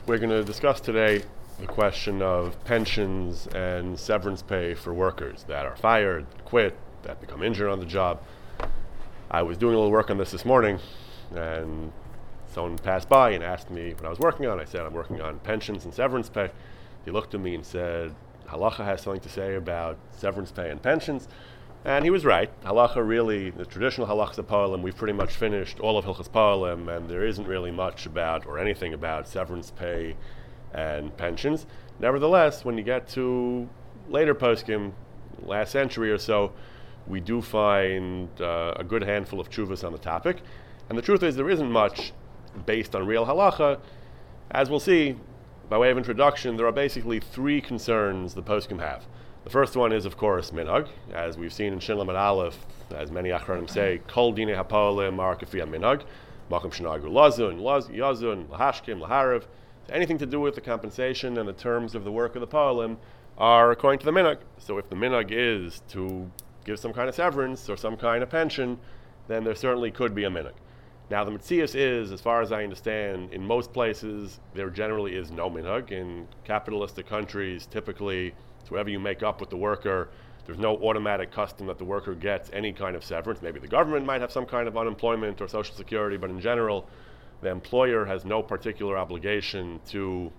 We're going to discuss today the question of pensions and severance pay for workers that are fired, quit, that become injured on the job. I was doing a little work on this morning, and someone passed by and asked me what I was working on. I said, I'm working on pensions and severance pay. He looked at me and said, Halacha has something to say about severance pay and pensions. And he was right. Halacha really, the traditional halachas of Po'alim, we've pretty much finished all of Hilchas Po'alim, and there isn't really much about, or anything about, severance pay and pensions. Nevertheless, when you get to later poskim, last century or so, we do find a good handful of tshuvas on the topic. And the truth is, there isn't much based on real halacha. As we'll see, by way of introduction, there are basically three concerns the poskim have. The first one is, of course, minhag. As we've seen in Shin Lamed Aleph, as many achronim say, kol dinei hapolim are kafiyah minhag, makom shenagu lazun, yazun, lahashkim, laharav. Anything to do with the compensation and the terms of the work of the polim are according to the minhag. So if the minhag is to give some kind of severance or some kind of pension, then there certainly could be a minhag. Now the metzius is, as far as I understand, in most places there generally is no minhag. In capitalistic countries, typically, so whatever you make up with the worker, there's no automatic custom that the worker gets any kind of severance. Maybe the government might have some kind of unemployment or social security, but in general, the employer has no particular obligation to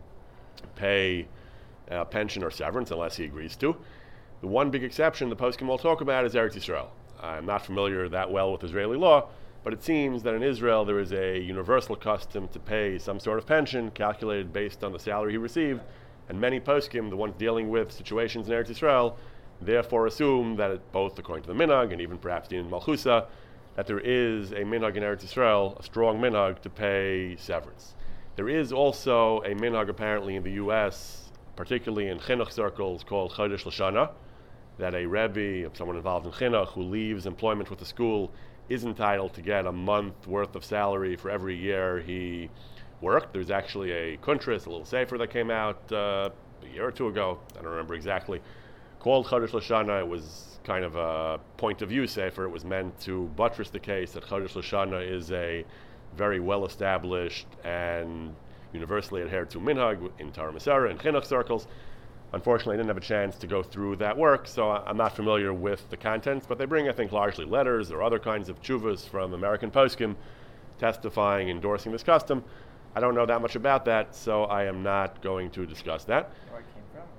pay pension or severance unless he agrees to. The one big exception the poskim will talk about is Eretz Yisrael. I'm not familiar that well with Israeli law, but it seems that in Israel there is a universal custom to pay some sort of pension calculated based on the salary he received. And many poskim, the ones dealing with situations in Eretz Yisrael, therefore assume that both according to the minhag and even perhaps in Malchusa, that there is a minhag in Eretz Yisrael, a strong minhag to pay severance. There is also a minhag apparently in the U.S., particularly in chinuch circles, called Chodesh Lashana, that a rebbe, someone involved in chinuch, who leaves employment with the school, is entitled to get a month worth of salary for every year he worked. There's actually a kuntris, a little sefer that came out a year or two ago, I don't remember exactly, called Chodesh Lashana. It was kind of a point of view sefer. It was meant to buttress the case that Chodesh Lashana is a very well established and universally adhered to minhag in Torah Masara and chinuch circles. Unfortunately, I didn't have a chance to go through that work, so I'm not familiar with the contents, but they bring, I think, largely letters or other kinds of tshuvas from American poskim testifying, endorsing this custom. I don't know that much about that, so I am not going to discuss that. Where it came from?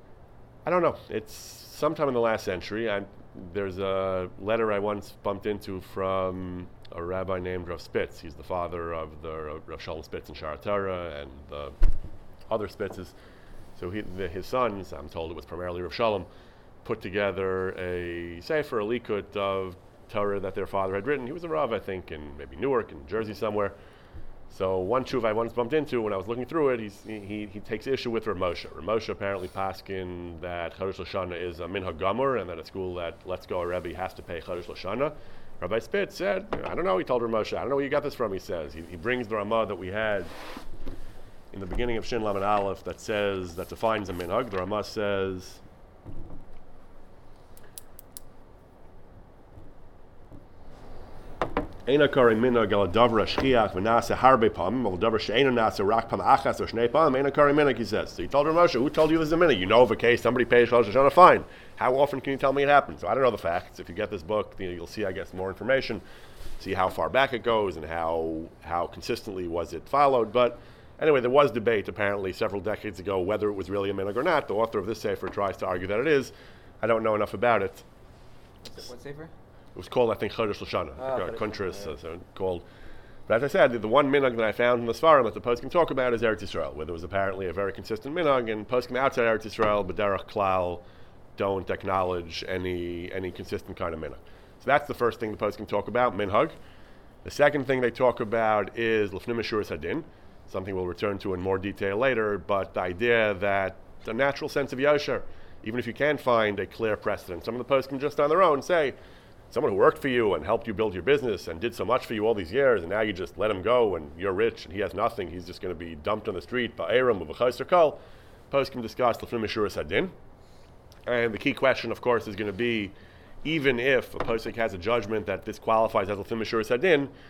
I don't know. It's sometime in the last century. There's a letter I once bumped into from a rabbi named Rav Spitz. He's the father of the Rav Shalom Spitz in Shara Torah and the other Spitzes. So his sons, I'm told it was primarily Rav Shalom, put together a sefer, a likut of Torah that their father had written. He was a rav, I think, in maybe Newark, in Jersey somewhere. So one tshuva I once bumped into when I was looking through it, he takes issue with Rav Moshe. Rav Moshe apparently paskin that Chodesh Lashana is a minhag gamur, and that a school that lets go a rebbe has to pay Chodesh Lashana. Rabbi Spitz said, I don't know, he told Rav Moshe, I don't know where you got this from, he says. He brings the Ramah that we had in the beginning of Shin Lamed Aleph that defines a minhag. The Ramah says, Eina kari minhag al davar shchiach v'nase harbe pam, al davar she'ena nase rak pam achas or shnei pam, eina kari minhag, he says. So he told Rav Moshe, who told you this is a minhag? You know of a case, somebody pays Chodesh Hashanah, fine. How often can you tell me it happened? So I don't know the facts. If you get this book, you'll see, I guess, more information, see how far back it goes and how consistently was it followed. But anyway, there was debate apparently several decades ago whether it was really a minhag or not. The author of this sefer tries to argue that it is. I don't know enough about it. What sefer? It was called, I think, Chodesh Lashana, kuntris, yeah. so called. But as I said, the one minhag that I found in the Svarim that the poskim talk about is Eretz Yisrael, where there was apparently a very consistent minhag, and poskim outside Eretz Yisrael, b'derech klal, don't acknowledge any consistent kind of minhag. So that's the first thing the poskim talk about, minhag. The second thing they talk about is lefnim meshuras hadin, something we'll return to in more detail later, but the idea that a natural sense of yosher, even if you can't find a clear precedent, some of the poskim just on their own say, someone who worked for you and helped you build your business and did so much for you all these years, and now you just let him go and you're rich and he has nothing, he's just going to be dumped on the street by Aram or B'chayser Kol. Poskim discuss lefnim meshuras hadin. And the key question, of course, is going to be, even if a posik has a judgment that this qualifies as lefnim meshuras hadin,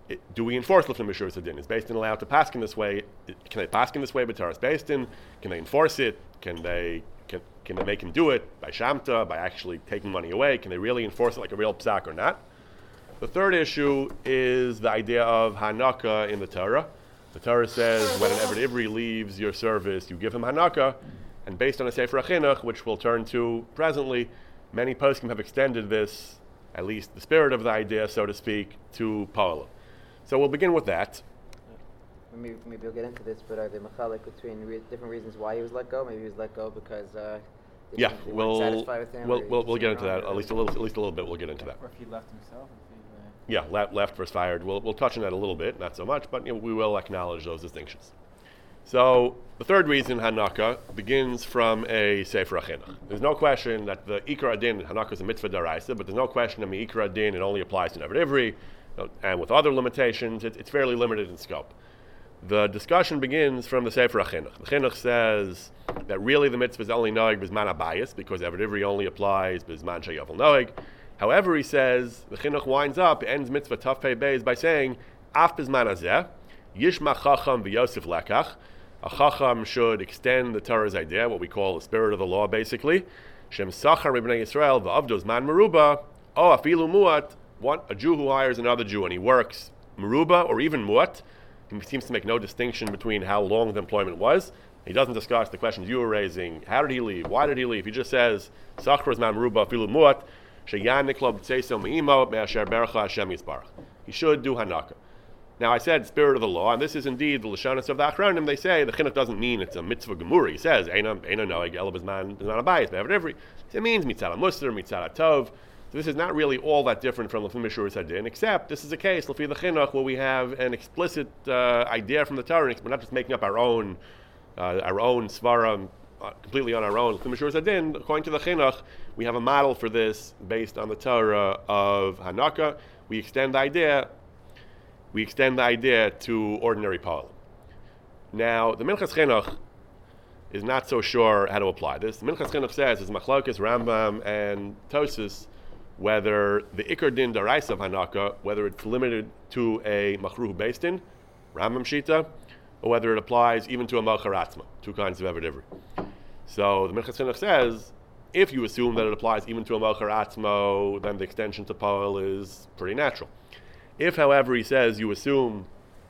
do we enforce Lifnei Mishuras Hadin? Is Beis Din allowed to paskin this way? Can they paskin this way b'taras Beis Din? Can they enforce it? Can they make him do it by shamta, by actually taking money away? Can they really enforce it like a real psak or not? The third issue is the idea of hanaka in the Torah. The Torah says when an Eved Ivri leaves your service, you give him hanaka, and based on a Sefer HaChinuch, which we'll turn to presently, many poskim have extended this, at least the spirit of the idea, so to speak, to Paula. So we'll begin with that. Maybe we'll get into this, but are there machalik between different reasons why he was let go? Maybe he was let go because they weren't satisfied with him. We'll get into that at least a little bit. We'll get into that. Or if he left himself. Left versus fired. We'll touch on that a little bit, not so much, but we will acknowledge those distinctions. So the third reason Hanaka begins from a Sefer HaChinuch. There's no question that the Ikar Adin, Hanaka is a mitzvah daraisa, but there's no question that the Ikar Adin, it only applies to an Eved Ivri, and with other limitations, it's fairly limited in scope. The discussion begins from the Sefer HaChinuch. The Chinuch says that really the mitzvah is only noig b'zman habayis, because Eved Ivri only applies b'zman sheyovel noig. However, he says, the Chinuch winds up, ends mitzvah Taf Pei Beis by saying, Af b'zman hazeh, yishma chacham v'yosef lekach. A chacham should extend the Torah's idea, what we call the spirit of the law, basically. Shem sachar b'nei Yisrael v'avdos man meruba, o afilu muat, a Jew who hires another Jew and he works meruba or even muat. He seems to make no distinction between how long the employment was. He doesn't discuss the questions you were raising. How did he leave? Why did he leave? He just says, sachar is man meruba afilu muat, sheyan niklo b'tzeso me'imo me'asher bercha Hashem yisbarach. He should do hanaka. Now I said spirit of the law, and this is indeed the Lashonis of the Achronim. They say the Chinuch doesn't mean it's a mitzvah gemura. He says, Eina noeg ela b'zman habayis be'eved ivri. It means mitzad musar, mitzad tov. So this is not really all that different from Lefim Mishuras Hadin, except this is a case, Lefi the Chinuch, where we have an explicit idea from the Torah. We're not just making up our own svara completely on our own. Lefim Mishuras Hadin, according to the Chinuch, we have a model for this based on the Torah of Hanaka. We extend the idea to ordinary Paul. Now, the Minchas Chinuch is not so sure how to apply this. The Minchas Chinuch says, it's Machlokes, Rambam, and Tosis, whether the Ikar Din Daraisa of Hanaka, whether it's limited to a Machruh Beis Din, Rambam Shita, or whether it applies even to a Malchar Atzma, two kinds of Eved Ivri. So the Minchas Chinuch says, if you assume that it applies even to a Malchar Atzma, then the extension to Paul is pretty natural. If, however, he says you assume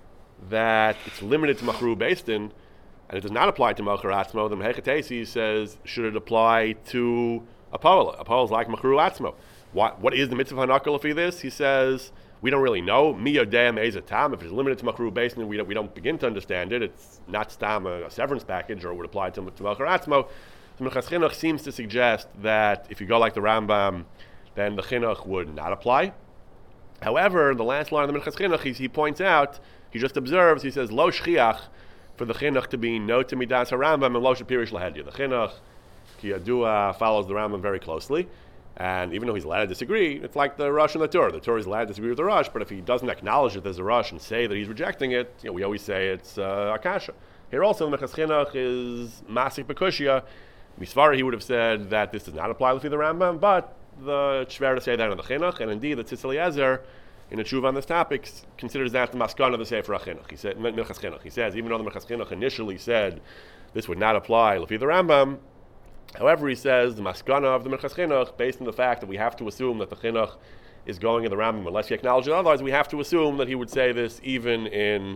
that it's limited to Machruh Beis Din, and it does not apply to Malchar Atzmo, then Hechatesi says, should it apply to a Paul? A Paul is like Machruh Atzmo. What is the mitzvah Hanaka Lefi this? He says, we don't really know. Mi yodea me'ez tam. If it's limited to Machruh Beis Din, we don't begin to understand it. It's not stam a severance package, or it would apply to Malchar Atzmo. So Minchas Chinuch seems to suggest that if you go like the Rambam, then the Chinuch would not apply. However, the last line of the Minchas Chinuch, he points out, he just observes, he says, Lo shchiach, for the Chinuch to be no to midas harambam and lo shapirish lahedya. The Chinuch, ki yadua, follows the Rambam very closely, and even though he's allowed to disagree, it's like the Rosh and the Torah. The Torah is allowed to disagree with the Rosh, but if he doesn't acknowledge that there's a Rosh and say that he's rejecting it, we always say it's akasha. Here also, the Minchas Chinuch is masik bekushya. Misvara, he would have said that this does not apply to the Rambam, but the Shver to say that in the Chinuch, and indeed the Tzitz Eliezer, in a tshuva on this topic, considers that the Maskan of the Sefer HaChinuch. He said, Minchas Chinuch. He says, even though the Minchas Chinuch initially said this would not apply Lefi the Rambam, however, he says the Maskana of the Minchas Chinuch, based on the fact that we have to assume that the Chinuch is going in the Rambam unless he acknowledges it. Otherwise, we have to assume that he would say this even in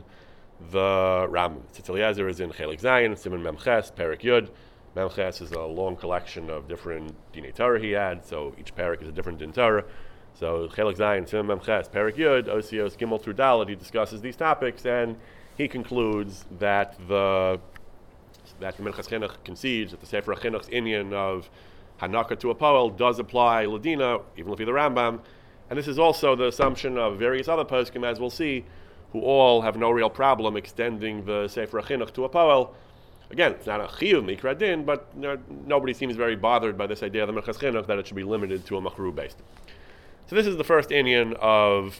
the Rambam. Tzitz Eliezer is in Chelik Zayin, Simon Memches, Perik Yud. Memches is a long collection of different Dinei Torah he had, so each parak is a different Din Torah. So Chelik Zayin, Simon Memches, Perik Yud, Osios Gimel through Dalet, he discusses these topics, and he concludes that the Minchas Chinuch concedes that the Sefer HaChinuch's inyan of Hanaka to a Poel does apply Ladina, even if the Rambam, and this is also the assumption of various other poskim, as we'll see, who all have no real problem extending the Sefer HaChinuch to a Poel. Again, it's not a chiyuv mikra din, but nobody seems very bothered by this idea of the Minchas Chinuch that it should be limited to a Machruh Beis Din. So this is the first inyan of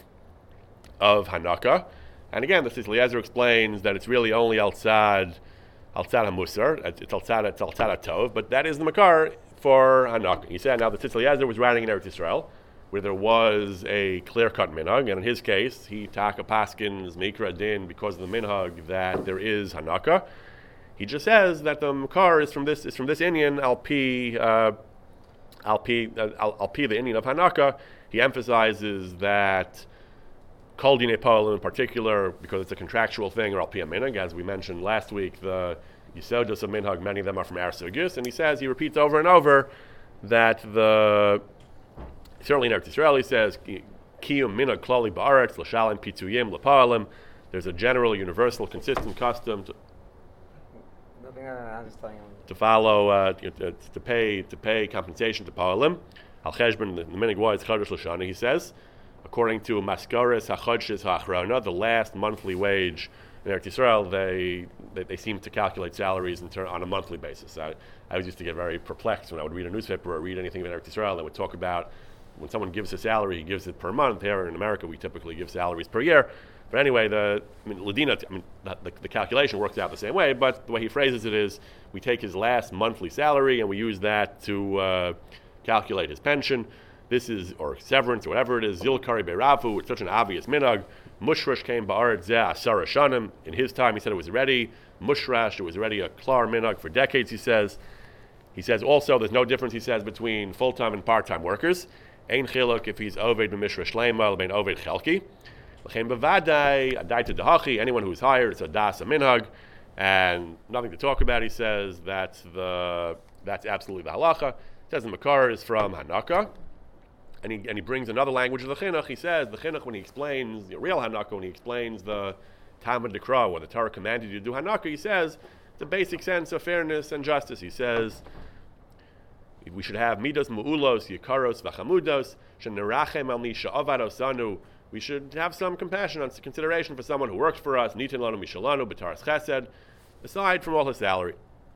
Hanaka, and again, the Tzitz Eliezer explains that it's really only Altzad HaMusar, it's Altzad HaTov, but that is the Makar for Hanaka. He said, now the Tzitz Eliezer was writing in Eretz Yisrael, where there was a clear-cut minhag, and in his case, he taka paskins mikra din because of the minhag that there is hanaka. He just says that the makar is from this inyan al pi the inyan of hanaka. He emphasizes that kol dinei po'alim in particular, because it's a contractual thing, or al pi minhag, as we mentioned last week, the yisodus of minhag, many of them are from Arsugis, and he repeats over and over that certainly in Eretz Yisrael, he says, Kiyum minhag klali ba'aretz, l'shalim pituyim l'pa'alim. There's a general, universal, consistent custom to follow, to pay compensation to pa'alim. Al cheshbon, the minhag was chodesh l'shana, he says, according to maskaris hachodshis ha'achrona, the last monthly wage in Eretz Yisrael, they seem to calculate salaries on a monthly basis. I was used to get very perplexed when I would read a newspaper or read anything about Eretz Yisrael. They would talk about when someone gives a salary, he gives it per month. Here in America, we typically give salaries per year. But anyway, the calculation works out the same way, but the way he phrases it is, we take his last monthly salary and we use that to calculate his pension. This is, or severance, or whatever it is, Zilkari Beirafu, it's such an obvious minhag. Mushrash came ba'aret zeh asara shanim. In his time, he said it was already mushrash, it was already a klar minhag for decades, he says. He says also, there's no difference, he says, between full-time and part-time workers. Ein chiluk if he's oved b'mishra shleima, l'bein oved chelki. L'chein b'vadai, adaita dahachi, anyone who's hired, it's a das, a minhag, and nothing to talk about, he says, that's absolutely the halacha. He says the makar is from Hanaka, and he brings another language of the chinuch. He says, the chinuch, when he explains, the real Hanaka, when he explains the Talmud Dekra, when the Torah commanded you to do Hanaka, he says, it's a basic sense of fairness and justice. He says, we should have midos mu'ulos, yikaros, vachamudos, shenirachem al misha avadosanu. We should have some compassion and consideration for someone who works for us, nitin lanu mishalanu, b'taras chesed, aside from all his salary.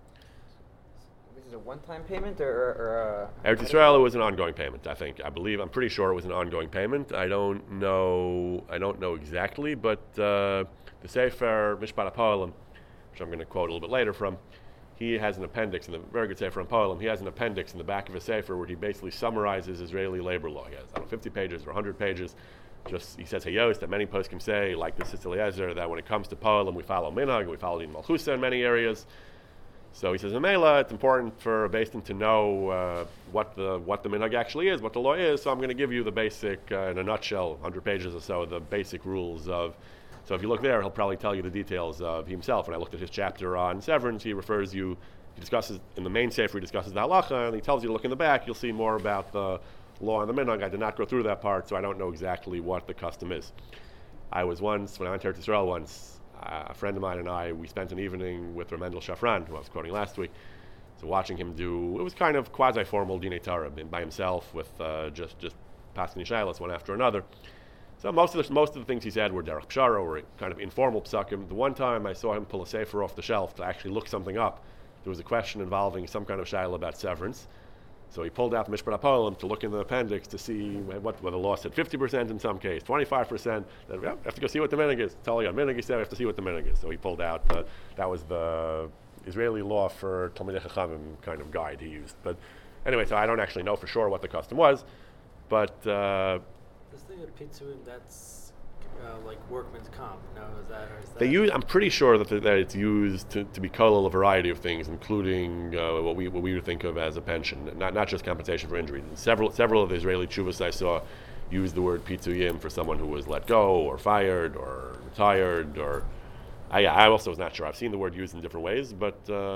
This is a one-time payment or Eretz Yisrael, it was an ongoing payment, I'm pretty sure it was an ongoing payment. I don't know exactly, but the Sefer Mishpat HaPo'alim, which I'm going to quote a little bit later from, he has an appendix in the very good Sefer on Po'alim. He has an appendix in the back of a Sefer where he basically summarizes Israeli labor law. He has 50 pages or 100 pages. He says hayos that many poskim say, like the Sissi Eliezer, that when it comes to Po'alim, we follow minhag, we follow Din Malchusa in many areas. So he says, Mela, it's important for a Beis Din to know what the minhag actually is, what the law is. So I'm going to give you the basic, in a nutshell, 100 pages or so, the basic rules of. So if you look there, he'll probably tell you the details of himself. When I looked at his chapter on severance, he discusses, in the main sefer, he discusses the halacha, and he tells you to look in the back, you'll see more about the law and the minhag. I did not go through that part, so I don't know exactly what the custom is. I was once, when I went to Eretz Yisrael once, a friend of mine and I, we spent an evening with Ramendel Shafran, who I was quoting last week. So watching him do, it was kind of quasi-formal Dinei Torah, by himself with just passing Yishailas one after another. So most of the things he said were derech pshara, or kind of informal psakim. The one time I saw him pull a sefer off the shelf to actually look something up, there was a question involving some kind of shaila about severance. So he pulled out the Mishpat HaPo'alim to look in the appendix to see whether the law said 50% in some case, 25%. Then we have to go see what the minhag is. Tell you on minhag, he said we have to see what the minhag is. So he pulled out, that was the Israeli law for Talmidei Chachamim kind of guide he used. But anyway, so I don't actually know for sure what the custom was, but this thing of pitzuim, that's like workman's comp. No, is that? I'm pretty sure that it's used to be kollel a variety of things, including what we would think of as a pension, not just compensation for injuries. Several of the Israeli tshuvas I saw use the word pitzuyim for someone who was let go or fired or retired. Or I also was not sure. I've seen the word used in different ways, but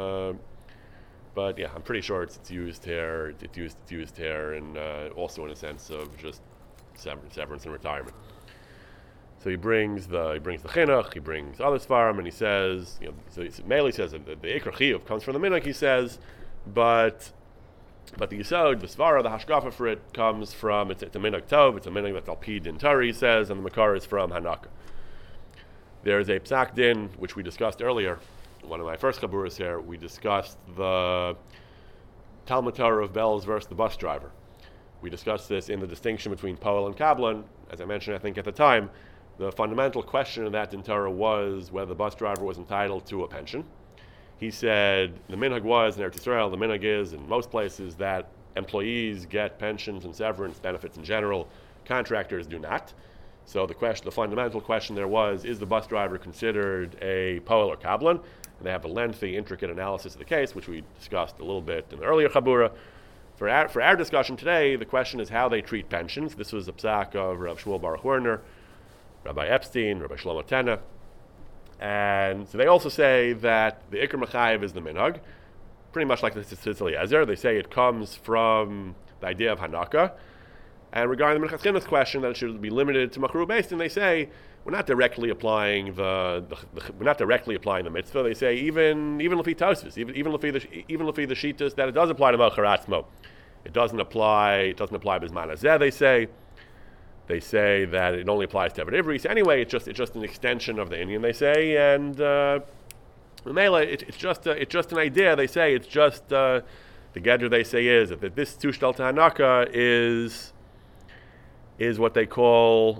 yeah, I'm pretty sure it's used here. It's used here, and also in a sense of just severance and retirement. So he brings the chinuch, he brings other svarim, and he says, Meili says that the ikar chiyuv comes from the minhag. He says, but the yisod, the svara, the hashkafa for it comes from it's a minhag tov. It's a minhag that's al pi din Torah, he says, and the makar is from Hanaka. There's a psak din which we discussed earlier. One of my first chaburas here, we discussed the Talmud Torah of bells versus the bus driver. We discussed this in the distinction between Poel and Kablan. As I mentioned, I think at the time, the fundamental question of that in Torah was whether the bus driver was entitled to a pension. He said the minhag was in Eretz Yisrael, the minhag is in most places that employees get pensions and severance benefits in general, contractors do not. So the fundamental question there was, is the bus driver considered a poel or kablan? And they have a lengthy, intricate analysis of the case, which we discussed a little bit in the earlier Chabura. For our discussion today, the question is how they treat pensions. This was the psak of Rav Shmuel Baruch Werner, Rabbi Epstein, Rabbi Shlomo Tena. And so they also say that the Iker Mechayev is the minhag, pretty much like the Tzitz Eliezer. They say it comes from the idea of Hanaka. And regarding the Minchas Chinuch question that it should be limited to Machru Beis Din, they say we're not directly applying the mitzvah. They say even Lefi Tosfos, even Lefi the Shitas, that it does apply to Melcher Atzmo. It doesn't apply Bisman Hazeh. They say that it only applies to Eved Ivri. So anyway, it's just an extension of the Indian. They say, and it's just an idea. They say it's just the Gedra. They say is that this Tushtal Hanaka is what they call,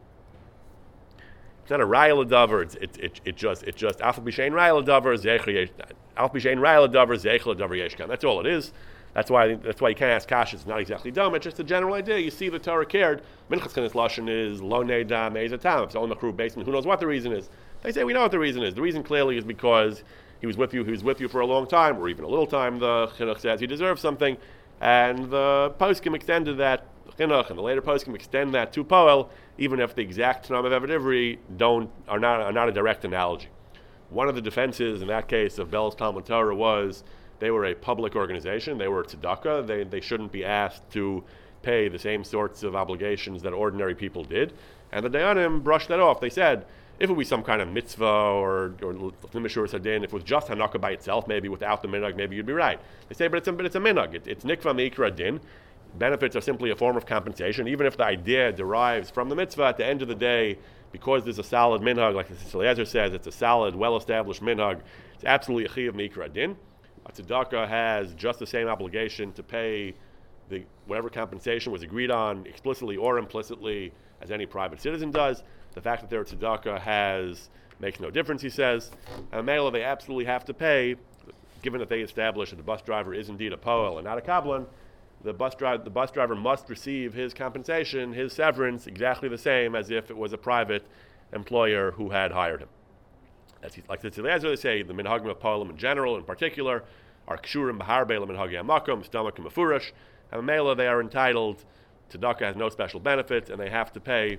it's not a Raya L'Davar, it's just Alpha B'Shein Raya L'Davar, Alpha B'Shein Raya L'Davar, Zeich L'Davar Yeshkan. That's all it is. That's why you can't ask Kash. It's not exactly dumb. It's just a general idea. You see the Torah cared. Minchas Chinuch Lashon is Lo Ne'da Me'ez Tam. It's only Machru Beis Din. Who knows what the reason is? They say we know what the reason is. The reason clearly is because he was with you for a long time, or even a little time. The Chinuch says he deserves something, and the poskim extended that. Chinuch and the later poskim extend that to Poel, even if the exact Tanam of Eved Ivri are not a direct analogy. One of the defenses in that case of Bel's Talmud Torah was they were a public organization. They were tzedakah. They shouldn't be asked to pay the same sorts of obligations that ordinary people did. And the Dayanim brushed that off. They said, if it was some kind of mitzvah or Mishur Sadin, if it was just Hanaka by itself, maybe without the minhag, maybe you'd be right. They say, but it's a minhag. It's nikva meikra din. Benefits are simply a form of compensation. Even if the idea derives from the mitzvah, at the end of the day, because there's a solid minhag, like the Tzitz Eliezer says, it's a solid, well-established minhag, it's absolutely a chiyav meikra din. A tzedakah has just the same obligation to pay whatever compensation was agreed on, explicitly or implicitly, as any private citizen does. The fact that they're a tzedakah makes no difference, he says. And Mela, they absolutely have to pay, given that they establish that the bus driver is indeed a poel and not a kablan. The bus driver must receive his compensation, his severance, exactly the same as if it was a private employer who had hired him. Like the Tzitz Eliezer, they say the minhagim of poelim in general, in particular, are kshurim b'harbe l'minhagi hamakom, stomach and mefurash, and Mela, they are entitled. Tzedakah has no special benefits, and they have to pay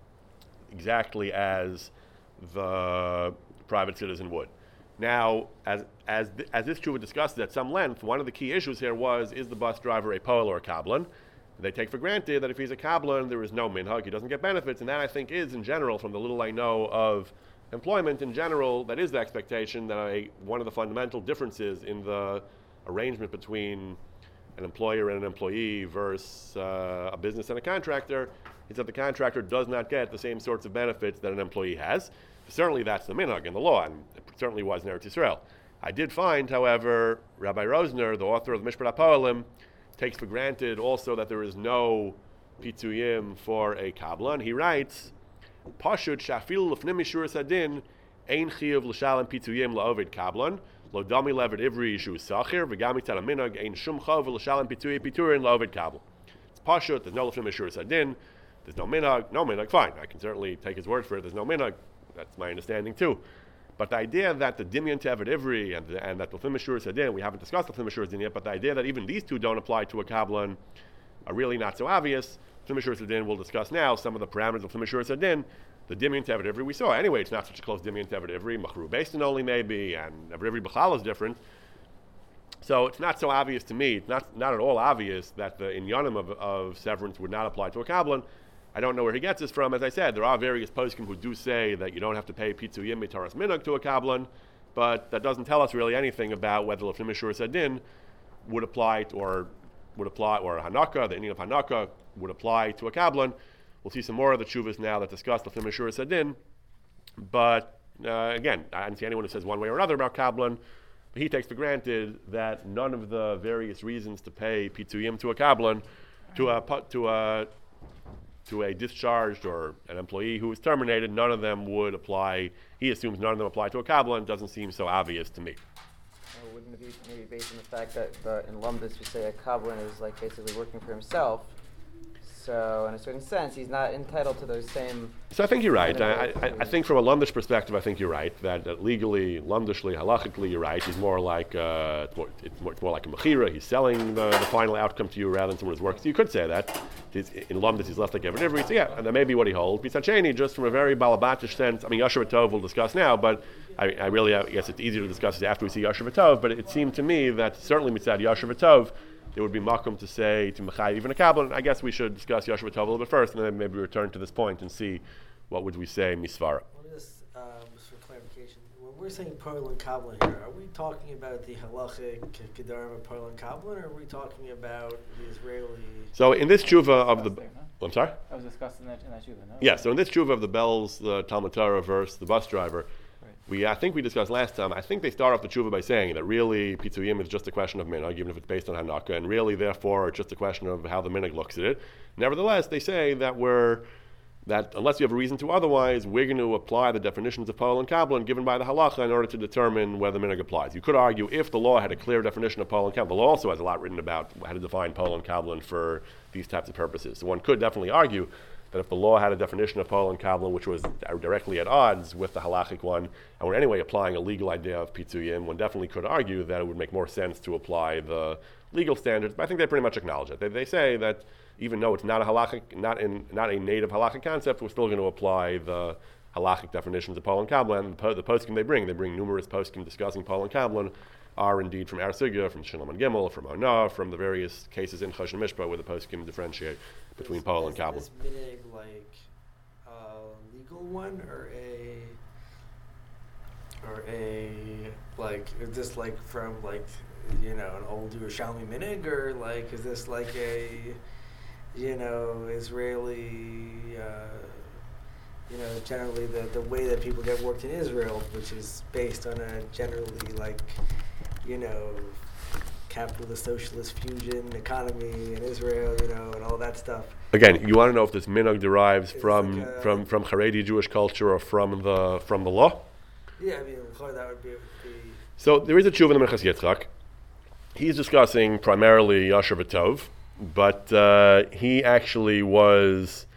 exactly as the private citizen would. Now, as this tshuva discussed at some length, one of the key issues here is the bus driver a poel or a kablan? They take for granted that if he's a kablan, there is no minhag, he doesn't get benefits, and that I think is, in general, from the little I know of employment in general, that is the expectation that one of the fundamental differences in the arrangement between an employer and an employee versus a business and a contractor is that the contractor does not get the same sorts of benefits that an employee has. Certainly that's the minhag in the law, and it certainly was in Eretz Yisrael. I did find, however, Rabbi Rosner, the author of the Mishpat HaPoelim, takes for granted also that there is no pituyim for a kablan. He writes, Pashut shafil lefnim mishur sadin ein chiyuv l'shalem pituyim la'ovid kablan lo dami levet ivri yishu sachir v'gam mitzad minhag ein shum chov l'shalem piturin la'ovid kablan. It's pashut. There's no lefnim mishur sadin. There's no minhag. Fine, I can certainly take his word for it. There's no minhag. That's my understanding too. But the idea that the Dimyan to Eved Ivri and that Lefnim Mishur Sadin, we haven't discussed Lefnim Mishur Sadin yet, but the idea that even these two don't apply to a kablan are really not so obvious. Lefnim Mishur Sadin, we'll discuss now some of the parameters of Lefnim Mishur Sadin. The Dimyan to Eved Ivri we saw. Anyway, it's not such a close Dimyan to Eved Ivri. Machru Beis Din only maybe, and Eved Ivri B'chlal is different. So it's not so obvious to me, it's not at all obvious that the inyanim of severance would not apply to a kablan. I don't know where he gets this from. As I said, there are various poskim who do say that you don't have to pay pituyim mitaras minhag to a kablan, but that doesn't tell us really anything about whether Lefnim Mishur Sadin would apply, or Hanaka, the ending of Hanaka, would apply to a kablan. We'll see some more of the tshuvas now that discuss Lefnim Mishur Sadin. But again, I don't see anyone who says one way or another about kablan. But he takes for granted that none of the various reasons to pay pituyim to a kablan, to a discharged or an employee who was terminated, none of them would apply. He assumes none of them apply to a kablan. Doesn't seem so obvious to me. wouldn't it be maybe based on the fact that in Lumdus you say a Kabbalan is like basically working for himself? So in a certain sense, he's not entitled to those same... So I think you're right. I think from a Lumdish perspective, I think you're right, that legally, Lumdishly, halachically, you're right. He's more like, it's more like a mechira. He's selling the final outcome to you rather than someone who's working. So you could say that. In Lumdish, he's left like Evan Ivri. So yeah, and that may be what he holds. Pisacheni, just from a very balabatish sense, I mean, Yasher V'Tov we'll discuss now, but I guess it's easier to discuss it after we see Yasher V'Tov, but it seemed to me that certainly mitzad Yasher V'Tov, it would be makom to say to Mechai even a Kabbalan. I guess we should discuss Yasher V'Tov a little bit first, and then maybe return to this point and see what would we say misvara. Just for clarification, when we're saying Pearl and Kabbalan here, are we talking about the halachic Kedarim of Pearl and Kabbalan, or are we talking about the Israeli? So in this tshuva of the, I'm sorry. I was discussed in that tshuva. No? Yeah. So in this tshuva of the bells, the Talmud Torah versus the bus driver. I think we discussed last time, I think they start off the tshuva by saying that really Pitzuyim is just a question of minhag, even if it's based on Hanaka, and really, therefore, it's just a question of how the minhag looks at it. Nevertheless, they say that unless you have a reason to otherwise, we're going to apply the definitions of Paul and Kabbalan given by the halacha in order to determine whether minhag applies. You could argue if the law had a clear definition of Paul and Kabbalan, the law also has a lot written about how to define Paul and Kabbalan for these types of purposes. So one could definitely argue that if the law had a definition of Paul and Kabbalan which was directly at odds with the halachic one, and we're anyway applying a legal idea of Pitzuyim, one definitely could argue that it would make more sense to apply the legal standards. But I think they pretty much acknowledge it. They say that even though it's not a halachic, not a native halachic concept, we're still going to apply the halachic definitions of Paul and Kabbalan. The poskim they bring numerous poskim discussing Paul and Kabbalan, are indeed from Arsuga, from Shalom and Gimel, from Ona, from the various cases in Choshen Mishpah where the poskim differentiate between Paul and Kabbalan. Is minhag like a legal one, or is this like from an old Yerushalmi minhag, or is this like a Israeli generally the way that people get worked in Israel, which is based on a generally capitalist socialist fusion economy in Israel, and all that stuff. Again, you want to know if this minhag derives from Haredi Jewish culture or from the law? Yeah, I mean, that would be. So there is a tshuva in the Minchas Yitzchak. He's discussing primarily Yasher V'Tov, but he actually was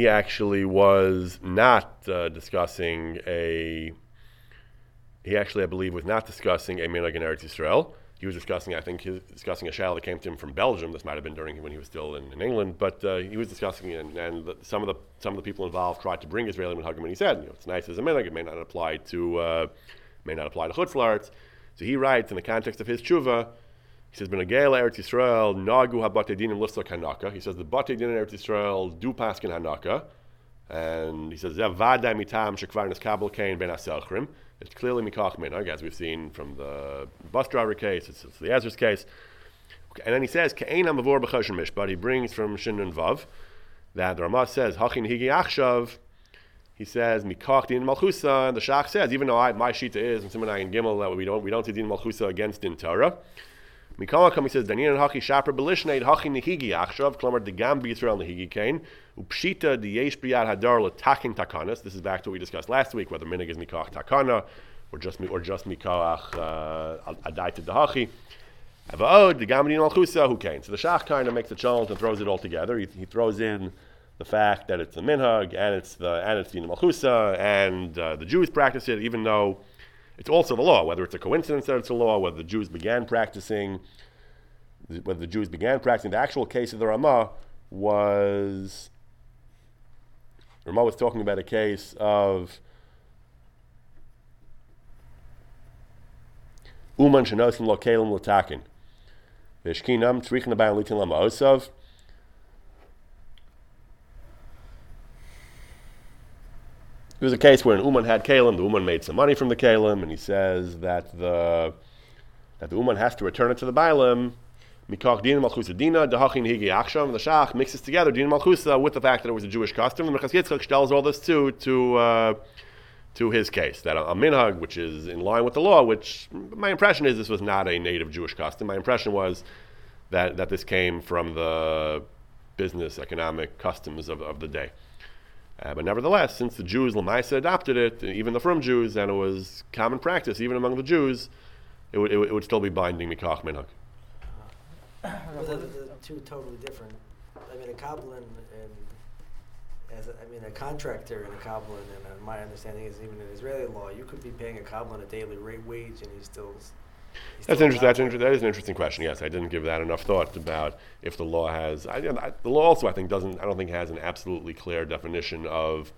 not discussing a. He actually, I believe, was not discussing a minhag in Eretz Yisrael. He was discussing a shayla that came to him from Belgium. This might have been during when he was still in England, but he was discussing it, and some of the people involved tried to bring Israeli minhagim, and he said, it's nice as a minhag, it may not apply to Chutz La'aretz. So he writes in the context of his tshuva, he says, "B'nagei Eretz Yisrael nagu habatei dinim lifsok hanaka." He says the batei din in Eretz Yisrael do paskin hanaka, and he says zev vadai mitam shekvar neskabel kain ben aselchrim. It's clearly mikach minhag, as we've seen from the bus driver case. It's the Ezra's case. Okay, and then he says, Ke'ein hamavor b'choshen mishpat. He brings from Shin and Vav that the Ramah says, Hachin higi achshav. He says, mikach din malchusa. And the Shach says, even though my shita is, and Simonai and Gimel, that we don't see din malchusa against din Torah. Mikalakam, he says, Danin and Hachi shaper belishneit Hachin higi achshav. Klomer de gam b'Yisrael nehigi kain. Upshita the yesh b'yad hadar l'takin takanas. This is back to what we discussed last week, whether minhag is mikach takana or just mikach adaited dahachi. Avod the gam din malchusa who kain. So the Shach kind of makes a challenge and throws it all together. He throws in the fact that it's a minhag and it's din malchusa and the Jews practice it, even though it's also the law. Whether it's a coincidence that it's a law, whether the Jews began practicing. The actual case of the Ramah was talking about a case of Uman shenosin lo kelim l'takin v'shkinam tzrichin abayin litin la'ma'osav. It was a case where an Uman had Kalim, the Uman made some money from the Kalim, and he says that the Uman has to return it to the Bailim. Mikach din malchusa dina, dahachin higi achshav, and the Shach mixes together din malchusa with the fact that it was a Jewish custom. The Minchas Yitzchak tells all this to his case, that a minhag, which is in line with the law, which my impression is this was not a native Jewish custom. My impression was that this came from the business, economic customs of the day. But nevertheless, since the Jews Lamaisa adopted it, even the Frum Jews, and it was common practice even among the Jews, it would still be binding mikach minhag. But they're two totally different. I mean, a Kabbalan and a contractor in a Kabbalan, and my understanding is even in Israeli law, you could be paying a Kabbalan a daily rate wage, and he's still. That's interesting. That is an interesting question. Yes, I didn't give that enough thought about if the law has. The law also, I think, doesn't. I don't think has an absolutely clear definition of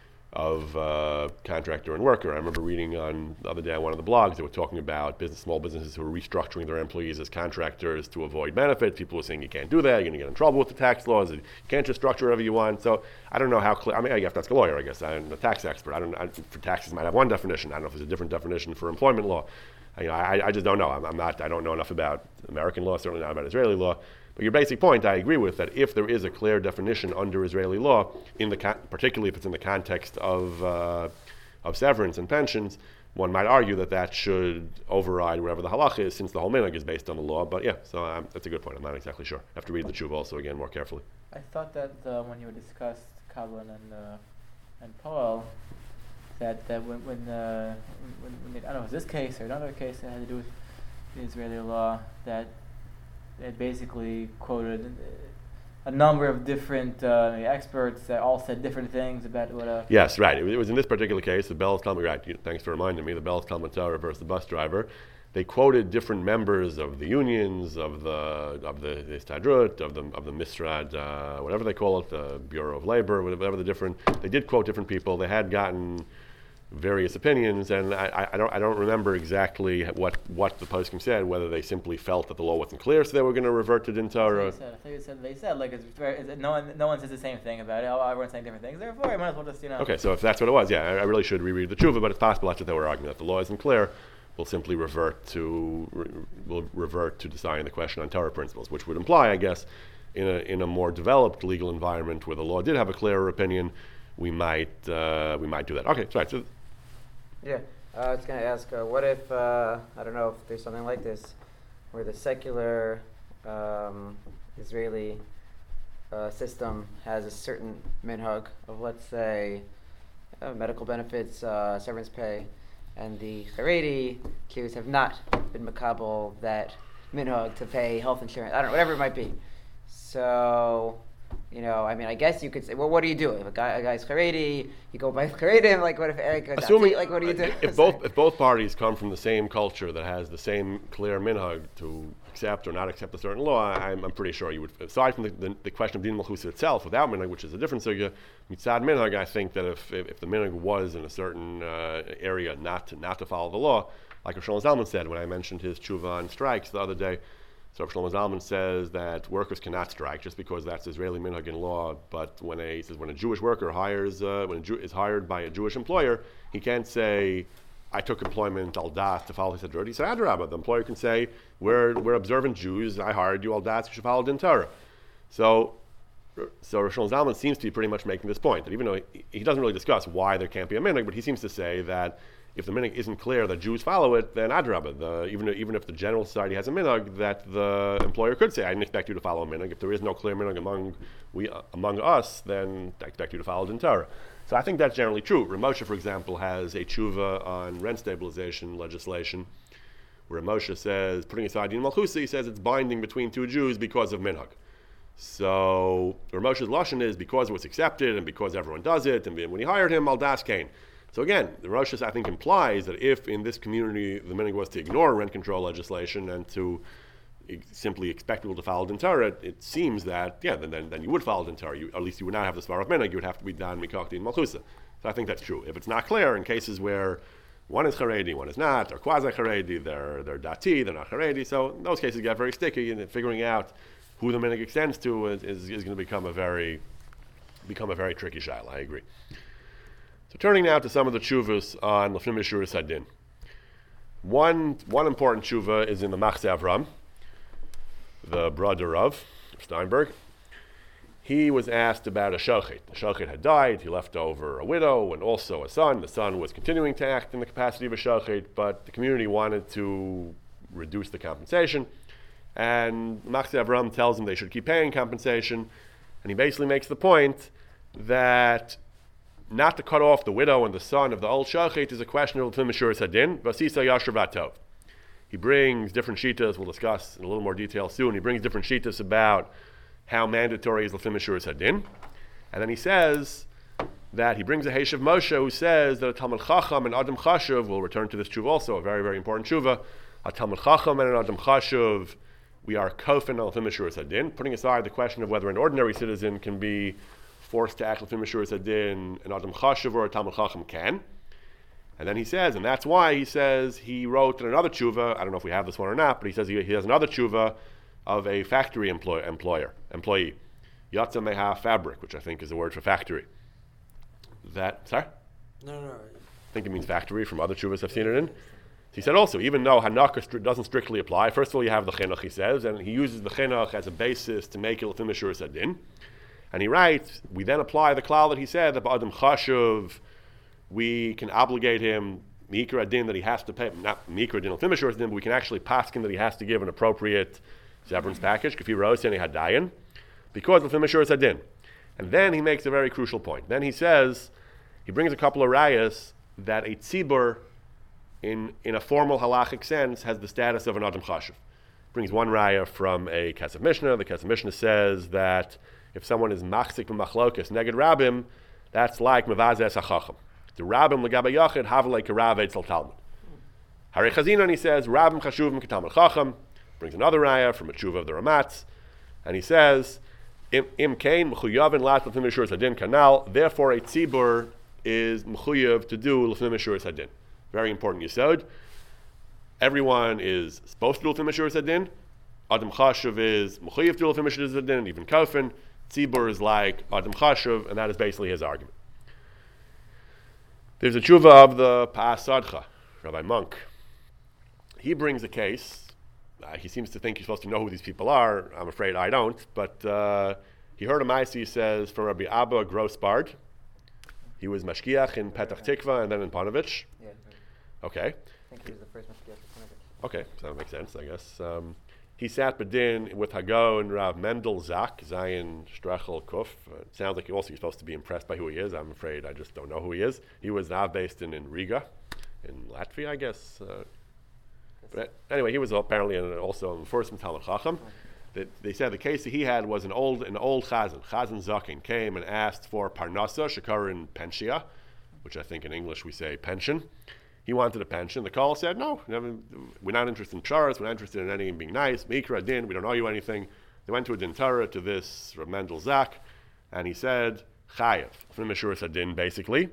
contractor and worker. I remember reading on the other day on one of the blogs that were talking about small businesses who are restructuring their employees as contractors to avoid benefits. People were saying you can't do that. You're going to get in trouble with the tax laws. You can't just structure whatever you want. So I don't know how clear. I mean, I have to ask a lawyer. I guess I'm a tax expert. For taxes might have one definition. I don't know if there's a different definition for employment law. I just don't know. I don't know enough about American law, certainly not about Israeli law. But your basic point, I agree with, that if there is a clear definition under Israeli law, particularly if it's in the context of severance and pensions, one might argue that should override whatever the halach is, since the whole minhag is based on the law. But yeah, so that's a good point. I'm not exactly sure. I have to read the tshuva also again more carefully. I thought that when you discussed Kabbalan and Paul, that when I don't know, it was this case or another case that had to do with the Israeli law, that it basically quoted a number of different experts that all said different things about what. Yes, right. It was in this particular case, the Belz Talmud. Right. Thanks for reminding me. The Belz Talmud Torah versus the bus driver. They quoted different members of the unions, of the Histadrut, of the Misrad, whatever they call it, the Bureau of Labor, whatever the different. They did quote different people. They had gotten various opinions, and I don't remember exactly what the poskim said, whether they simply felt that the law wasn't clear, so they were going to revert to Din Torah. I think they said like no one says the same thing about it. Everyone's saying different things. Therefore, I might as well just Okay, so if that's what it was, yeah, I really should reread the tshuva, but it's possible that's what they were arguing, that the law isn't clear. We'll simply revert to deciding the question on Torah principles, which would imply, I guess, in a more developed legal environment where the law did have a clearer opinion, we might do that. Okay, right. So. Yeah, I was going to ask, what if, I don't know if there's something like this, where the secular Israeli system has a certain minhag of, let's say, medical benefits, severance pay, and the Haredi Jews have not been makabel that minhag to pay health insurance, I don't know, whatever it might be. So, I guess you could say, well, what do you do? If a guy's Haredi, you go by Haredim, like what if Eric goes assuming, like what do you do? If both parties come from the same culture that has the same clear minhag to accept or not accept a certain law, I'm pretty sure you would, aside from the question of Din Malchusa itself, without minhag, which is a different sugya, mitzad minhag, I think that if the minhag was in a certain area not to follow the law, like Rav Shlomo Zalman said when I mentioned his tshuva on strikes the other day. So Rav Shlomo Zalman says that workers cannot strike just because that's Israeli minhag in law. But when a Jewish worker is hired by a Jewish employer, he can't say, "I took employment al das to follow Histadrut." He said, "Adrabah." The employer can say, "We're observant Jews. I hired you al das. You should follow Din Torah." So Rav Shlomo Zalman seems to be pretty much making this point that even though he doesn't really discuss why there can't be a minhag, but he seems to say that if the minhag isn't clear that Jews follow it, then adrabah, even if the general society has a minhag, that the employer could say, I didn't expect you to follow a minhag. If there is no clear minhag among us, then I expect you to follow Din Torah. So I think that's generally true. Rav Moshe, for example, has a tshuva on rent stabilization legislation, where Moshe says, putting aside Din Malchusa, he says it's binding between two Jews because of minhag. So Rav Moshe's lashon is because it was accepted and because everyone does it, and when he hired him, al das kain. So again, the Rosh I think implies that if in this community the minhag was to ignore rent control legislation and to simply expect people to follow Din Torah, it seems that then you would follow Din Torah. At least you would not have the svar of minhag. You would have to be dan mikach din malchusa. So I think that's true. If it's not clear in cases where one is Haredi, one is not, or quasi Haredi, they're dati, they're not Haredi. So those cases get very sticky, and figuring out who the minhag extends to is going to become a very tricky shaila. I agree. So turning now to some of the tshuvas on Lefnim Yeshuras Hadin. One important tshuva is in the Machzeh Avram, the brother of Steinberg. He was asked about a shochet. The shochet had died. He left over a widow and also a son. The son was continuing to act in the capacity of a shochet, but the community wanted to reduce the compensation. And Machzeh Avram tells them they should keep paying compensation. And he basically makes the point that not to cut off the widow and the son of the old shochet is a question of Lefnim Yeshuras Hadin, Vasisa Yasher Vatov. he brings different shitas, we'll discuss in a little more detail soon, he brings different shitas about how mandatory is Lefnim Meshuras Hadin. And then he says that he brings a Heishav Moshe who says that a Talmud Chacham and Adam Chashuv, we'll return to this tshuva also, a very, very important tshuva, a Talmud Chacham and an Adam Chashuv, we are kofin al Lefnim Meshuras Hadin, putting aside the question of whether an ordinary citizen can be forced to act Lefnim Meshuras Hadin, an Adam Chashuv or a Talmud Chacham can. And then he says, and that's why he says he wrote in another tshuva, I don't know if we have this one or not, but he says he has another tshuva of a factory employee, Yatza Meha Fabric, which I think is a word for factory. Sorry? No. I think it means factory from other tshuvas I've seen it in. He said also, even though Hanaka doesn't strictly apply, first of all you have the chinuch, he says, and he uses the chinuch as a basis to make it Lefnim Meshuras Hadin. And he writes, we then apply the klal that he said, that Ba'adam Chashuv, we can obligate him Mikra Adin that he has to pay, not Mikra Adin Lefnim Meshuras Hadin, but we can actually paskin that he has to give an appropriate severance package, Kafi Rose and Hadayan, because Lefnim Meshuras Hadin. And then he makes a very crucial point. Then he says, he brings a couple of rayas that a tzibur, in a formal halachic sense, has the status of an Adam Chashuv. Brings one raya from a Kesef Mishnah. The Kesef Mishnah says that if someone is machzik b'machlokas neged rabim, that's like mevazeh sachacham. The rabim l'gabay yachid have like a rav etzel talmud. Harei Chazinon, he says, rabim chashuvim k'talmud chacham. Brings another raya from a tshuva of the Ramatz, and he says, Im kain mechuyavin lat Lefnim Meshuras Hadin kanal. Therefore, a tzibur is mechuyav to do Lefnim Meshuras Hadin. Very important yesod. Everyone is supposed to do Lefnim Meshuras Hadin. Adam Chashuv is mechuyav to do Lefnim Meshuras Hadin. Even kofin. Tzibur is like Adam Chashuv, and that is basically his argument. There's a tshuva of the Pa'as Sadcha, Rabbi Monk. He brings a case. He seems to think you're supposed to know who these people are. I'm afraid I don't. But he heard a Maisi says from Rabbi Abba Grossbard. He was mashkiach in Petach Tikva and then in Panovich. Yeah. Okay. I think he was the first Mashgiach in Panovich. Okay, so that makes sense, I guess. He sat bedin with Hago and Rav Mendel Zak, Zion Strechel Kuf. It sounds like you're supposed to be impressed by who he is. I'm afraid I just don't know who he is. He was now based in Riga, in Latvia, I guess. But anyway, he was apparently also in the first Talmud Chacham. They said the case that he had was an old Chazan. Chazan Zakin came and asked for Parnasa, Shakarin Pensia, which I think in English we say pension. He wanted a pension. The Kol said, no, we're not interested in Psharas, we're not interested in anything being nice. Mikra Din, we don't owe you anything. They went to a Din Torah, to this Rav Mendel Zak, and he said, Chayev, Lefnim Meshuras Hadin, basically.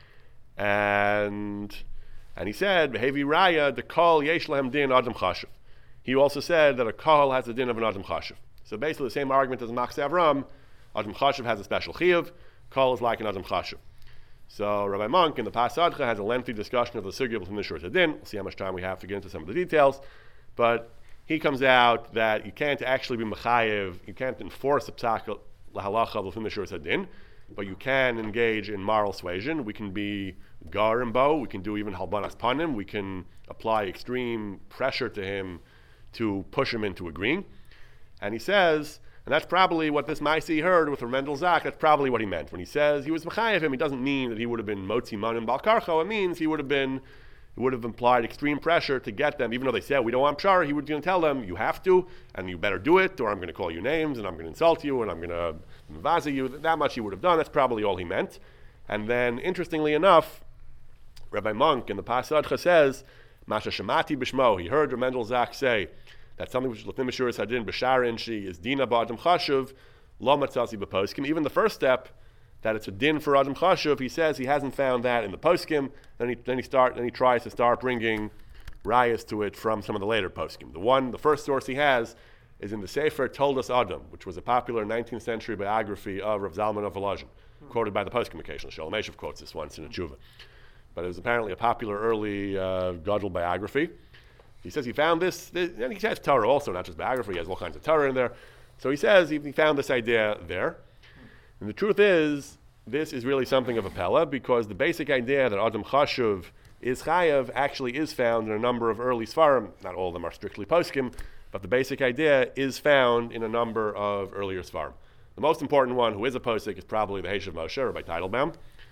And he said, Behavi Raya, the Kol Yesh Lahem Din Adam Chashuv. He also said that a Kol has the din of an Adam Chashuv. So basically the same argument as Machse Avram, Adam Chashuv has a special Chiyuv, Kol is like an Adam Chashuv. So Rabbi Monk in the Pa'as Sadcha has a lengthy discussion of the sugya of Lefnim Meshuras Hadin. We'll see how much time we have to get into some of the details. But he comes out that you can't actually be Mechayev, you can't enforce a Psak Lahalacha of Lefnim Meshuras Hadin, but you can engage in moral suasion. We can be gar and bo, we can do even halbanas panim, we can apply extreme pressure to him to push him into agreeing. And he says, and that's probably what this Maisi heard with Mendel Zak, that's probably what he meant. When he says he was mechayev him, he doesn't mean that he would have been motzi manim bal karcho, it means he would have implied extreme pressure to get them, even though they said, we don't want pshara, he would tell them, you have to, and you better do it, or I'm going to call you names, and I'm going to insult you, and I'm going to mvaza you. That much he would have done, that's probably all he meant. And then, interestingly enough, Rabbi Monk in the Pa'as Sadcha says, Masha Shemati Bishmo, he heard Mendel Zak say that something which Lefnim Meshuras Hadin B'Sharin she is Dina B'Adam Chashuv, Lo Matzasi B'Poskim. Even the first step, that it's a din for Adam Chashuv, he says he hasn't found that in the Poskim. Then he tries to start bringing rayas to it from some of the later Poskim. The first source he has is in the Sefer Toldos Adam, which was a popular 19th century biography of Rav Zalman of Volozhin, quoted by the Poskim occasionally. Shalom Eshev quotes this once in a tshuva. But it was apparently a popular early Gadol biography. He says he found this, and he has Torah also, not just biography, he has all kinds of Torah in there. So he says he found this idea there. And the truth is, this is really something of a pella, because the basic idea that Adam Chashuv is Chayav actually is found in a number of early Svarim. Not all of them are strictly poskim, but the basic idea is found in a number of earlier Svarim. The most important one, who is a posik, is probably the Heishav Moshe, or by Teitelbaum.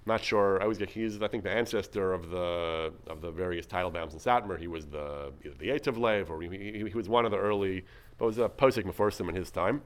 not sure. I always get he's I think the ancestor of the various title bounds in Satmar. He was either the Eight of Lev, or he was one of the early, but was a posik meforsim in his time.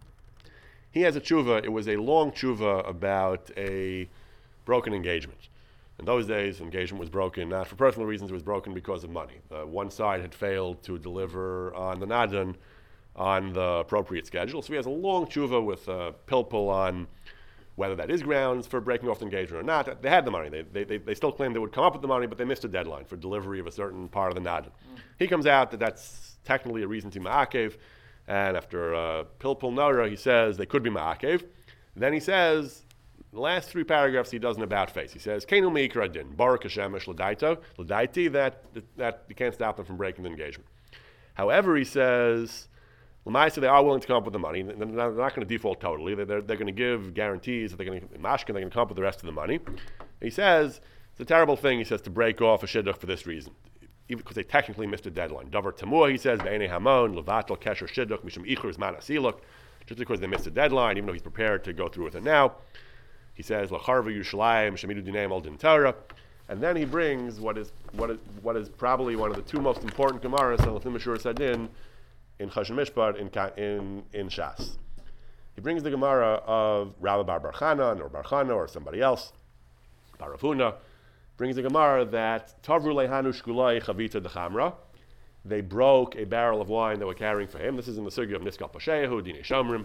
He has a tshuva. It was a long tshuva about a broken engagement. In those days, engagement was broken not for personal reasons. It was broken because of money. One side had failed to deliver on the nadan on the appropriate schedule. So he has a long tshuva with pilpul on whether that is grounds for breaking off the engagement or not. They had the money. They still claimed they would come up with the money, but they missed a deadline for delivery of a certain part of the nadan. He comes out that that's technically a reason to ma'akev, and after pilpul nara, he says they could be ma'akev. Then he says, the last three paragraphs he does an about face. He says, Kenu meikra din, baruch hashemesh l'daiti, that you can't stop them from breaking the engagement. However, he says, L'maisa, they are willing to come up with the money. They're not going to default totally. They're going to give guarantees that they're going to come up with the rest of the money. He says, it's a terrible thing, he says, to break off a shidduch for this reason. Even because they technically missed a deadline. Davar tamua, he says, Be'enei hamon, levatel kesher shidduch, mishum ichur zman asiluk. Just because they missed a deadline, even though he's prepared to go through with it now. He says, Lacharva Yushalayim, Shemidu Dinaim al Din Torah. And then he brings what is probably one of the two most important Gemaras, Salafim Ashur Sadin, in Chashen Mishpat, in Shas. He brings the Gemara of Rabbi Bar Chana, or Bar Chana, or somebody else, Bar Rav Huna, brings the Gemara that Tavru Lehanu Shkulai Chavita Dechamra. They broke a barrel of wine that were carrying for him. This is in the Sugya of Niskal Pashehu, Dinei Shomrim.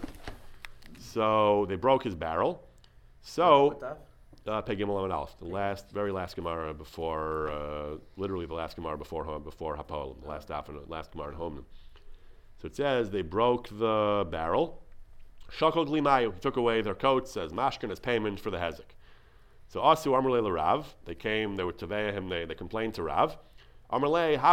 So they broke his barrel. So, Pegim Alamed Aleph, the very last Gemara before, literally the last Gemara before Hapol, the last Gemara in Homnim. So it says they broke the barrel. Shakol Glimayu, he took away their coats as mashkin, as payment for the hezek. So Asu Amrle Rav, they were Tevei him, they complained to Rav. Amrle